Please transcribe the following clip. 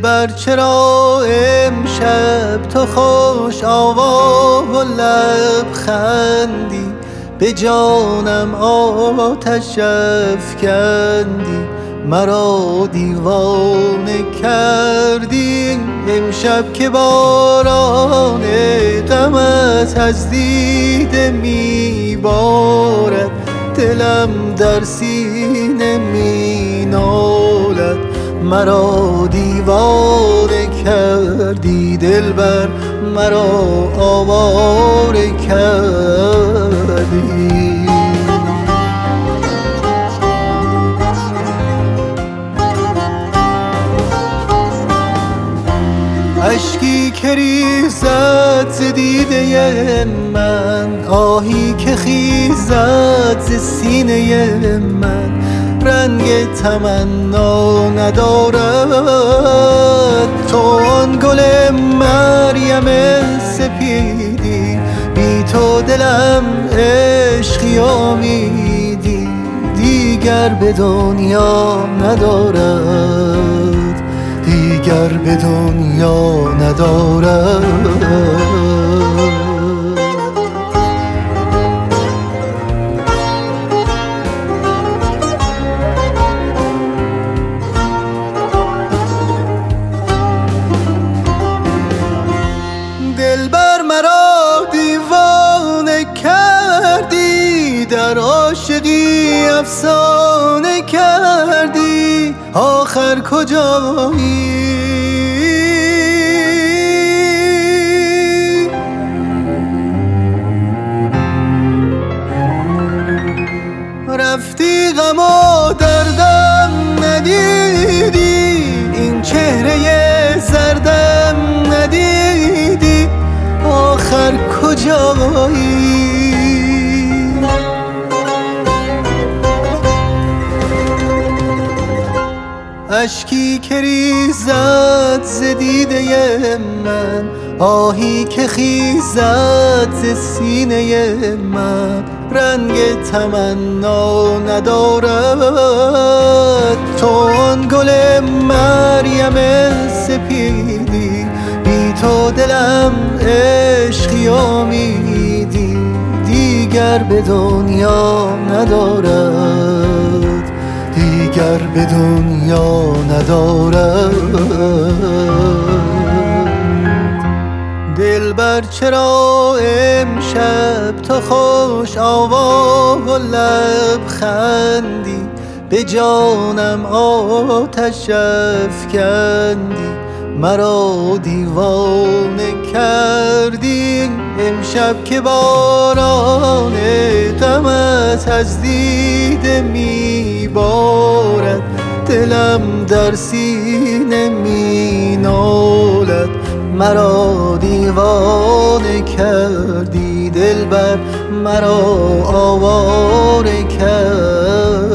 دلبر چرا امشب تو خوش آوا و لبخندی، به جانم آتش افکندی، مرا دیوانه کردی. امشب که باران غمت از دیده میبارد، دلم در سینه مینالد، مرا دیوانه کردی دلبر، مرا آواره کردی. اشکی که ریزد ز دیده من، آهی که خیزد ز سینه من، رنگ تمنا ندارد. تو آن گل مریم سپیدی، بی تو دلم عشقی امیدی دیگر به دنیا ندارد، دیگر به دنیا ندارد. دلبر مرا دیوانه کردی، در عاشقی افسانه کردی، آخر کجایی؟ رفتی غم و دردم ندیدی، این چهره زردم ندیدی، آخر کجایی؟ اشکی که ریزد ز دیده من، آهی که خیزد ز سینه من، رنگ تمنا ندارد. تو آن گل مریم سپیدی، بی تو دلم عشقی امیدی دیگر به دنیا ندارد، دیگر به دنیا ندارد. دلبر چرا امشب تو خوش آوا و لبخندی، به جانم آتش افکندی، مرا دیوانه کردی. امشب که باران غمت از دیده میبارد، دلم در سینه مینالد، مرا دیوانه کردی دلبر، مرا آواره کردی.